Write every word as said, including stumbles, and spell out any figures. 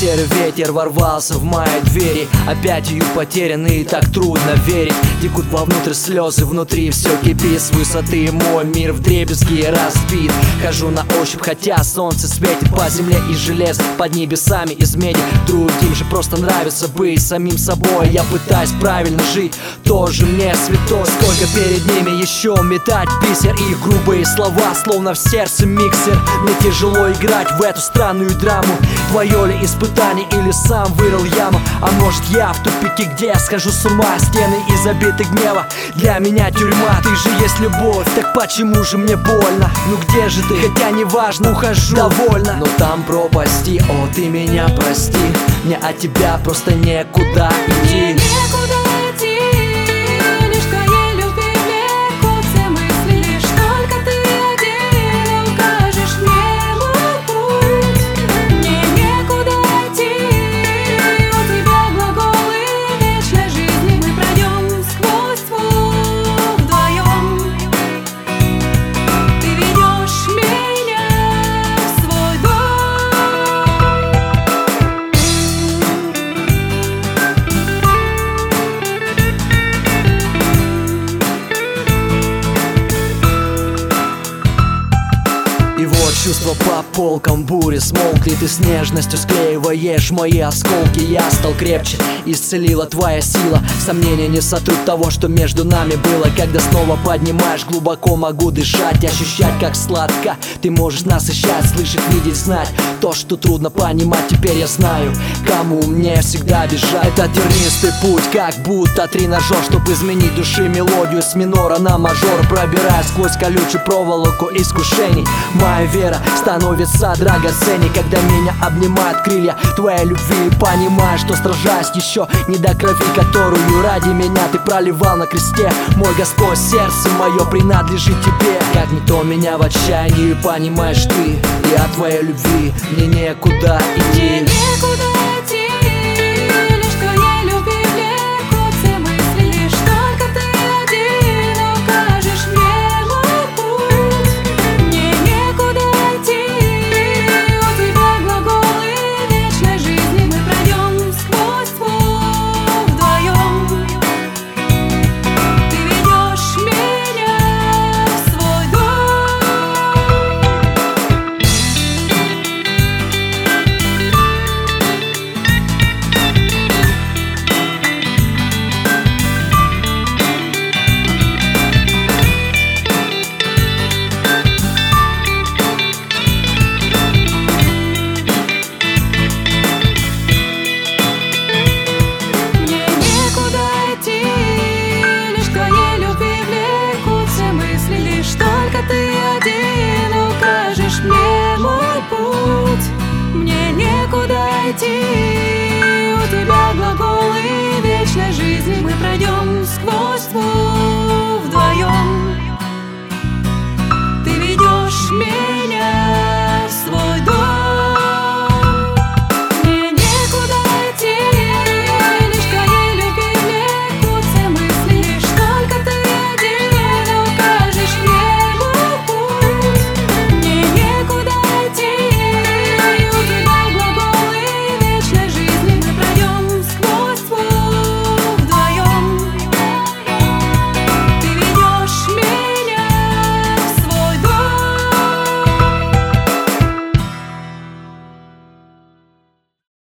Серый ветер ворвался в мои двери, опять ее потерянный, так трудно верить. Текут вовнутрь слезы, внутри все кипит. С высоты мой мир вдребезги разбит. Хожу на ощупь, хотя солнце светит по земле из железа, под небесами из меди. Другим же просто нравится быть самим собой. Я пытаюсь правильно жить, тоже мне святой. Сколько перед ними еще метать бисер, и грубые слова, словно в сердце миксер. Мне тяжело играть в эту странную драму. Твое ли испытание или сам вырыл яму? А может я в тупике, где я схожу с ума? Стены из забиты гнева, для меня тюрьма. Ты же есть любовь, так почему же мне больно? Ну где же ты? Хотя не важно, ухожу довольно. Но там пропасти, о, ты меня прости. Мне от тебя просто некуда идти. И вот чувства по полкам бури смолкли. Ты с нежностью склеиваешь мои осколки. Я стал крепче, исцелила твоя сила. Сомнения не сотрут того, что между нами было. Когда снова поднимаешь, глубоко могу дышать, ощущать, как сладко ты можешь насыщать, слышать, видеть, знать то, что трудно понимать. Теперь я знаю, кому мне всегда бежать. Это тернистый путь, как будто тренажер, чтобы изменить души мелодию с минора на мажор, пробирая сквозь колючую проволоку искушений. Моя вера становится драгоценней, когда меня обнимают крылья твоей любви. Понимаешь, что сражаюсь еще не до крови, которую ради меня ты проливал на кресте. Мой Господь, сердце мое принадлежит тебе. Как никто меня в отчаянии понимаешь ты, и от твоей любви мне некуда идти. У тебя глаголы вечной жизни мы пройдем.